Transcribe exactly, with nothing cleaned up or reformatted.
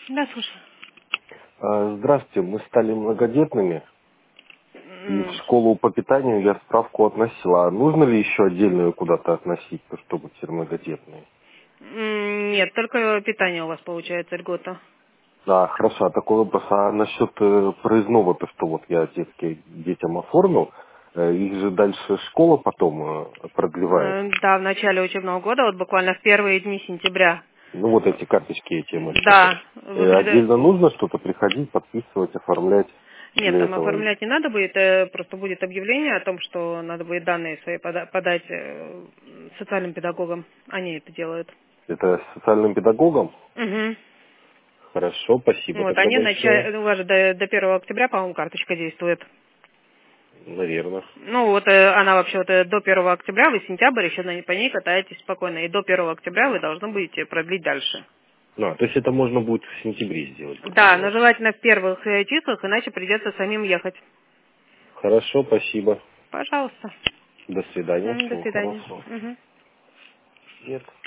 Да, слушаю. А, Здравствуйте, мы стали многодетными, и в М, школу по питанию я справку относила. А нужно ли еще отдельную куда-то относить, ну, чтобы все многодетные? м, Нет, только питание у вас получается льгота. Да, хорошо, а такой вопрос. А насчет э, проездного, то, что вот я детские, детям оформил, э, их же дальше школа потом э, продлевает. Э, Да, в начале учебного года, вот буквально в первые дни сентября. Ну вот эти карточки, эти эм эс, которые. Да, вы Э, пред- отдельно нужно что-то приходить, подписывать, оформлять Нет, для там этого? оформлять не надо будет, э, просто будет объявление о том, что надо будет данные свои пода- подать э, социальным педагогам. Они это делают. Это социальным педагогам? Угу. Хорошо, спасибо Вот, тогда они большое. нача- у вас же до, до первого октября, по-моему, карточка действует. Наверное. Ну вот э, она вообще вот э, до первого октября, вы сентябрь еще на, по ней катаетесь спокойно, и до первого октября вы должны будете продлить дальше. Ну, а, то есть это можно будет в сентябре сделать, грубо Да, но говоря. желательно в первых э, числах, иначе придется самим ехать. Хорошо, спасибо. Пожалуйста. До свидания, М, До всего свидания. хорошего. Мгм. Нет.